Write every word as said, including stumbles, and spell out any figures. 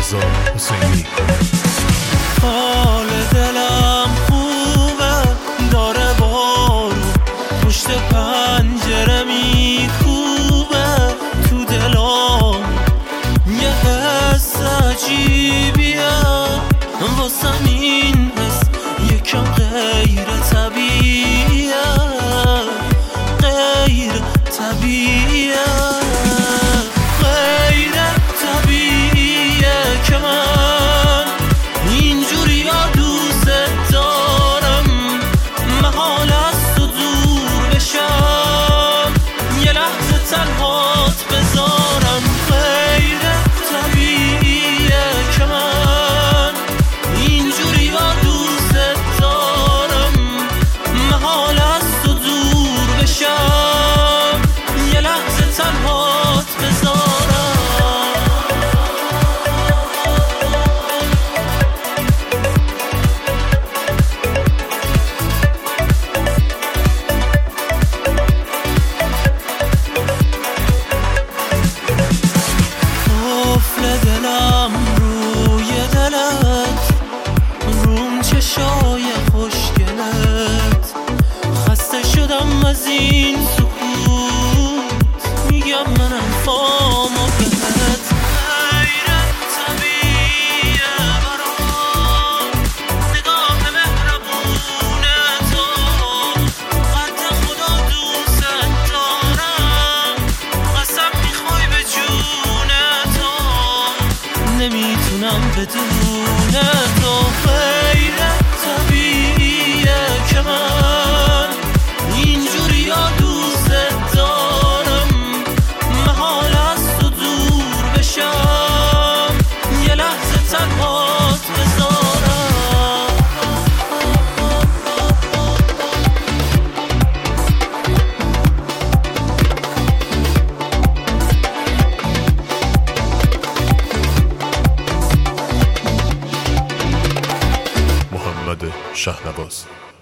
رضا حسینی. حال دلم خوبه، داره بارون پشت پنجره میکوبه، تو دلم یه حس عجیبیه، واسم این حس یکم غیر طبیعیه، غیر طبیعیه، غیر طبیعیه که من اینجوری ها دوست دارم، محال است و دور بشم، یه لحظه تنهات بذارم، غیر طبیعیه که من اینجوری ها دوست دارم، محال است و دور بشم، یه لحظه تنهات بذارم. دلم روی دلت، روم چشای خوشگلت، خسته شدم از این سکوت، میگم منم فامو بهت، غیر طبیعیه برام نگاه مهربون تو، قد خدا دوست دارم، قسم میخوای به جون نمیتونم بدون تو، غیر طبیعیه که من اینجوری ها دوست دارم، محال است و دور بشم، یه لحظه تنهات بذارم. محمد شهنواز.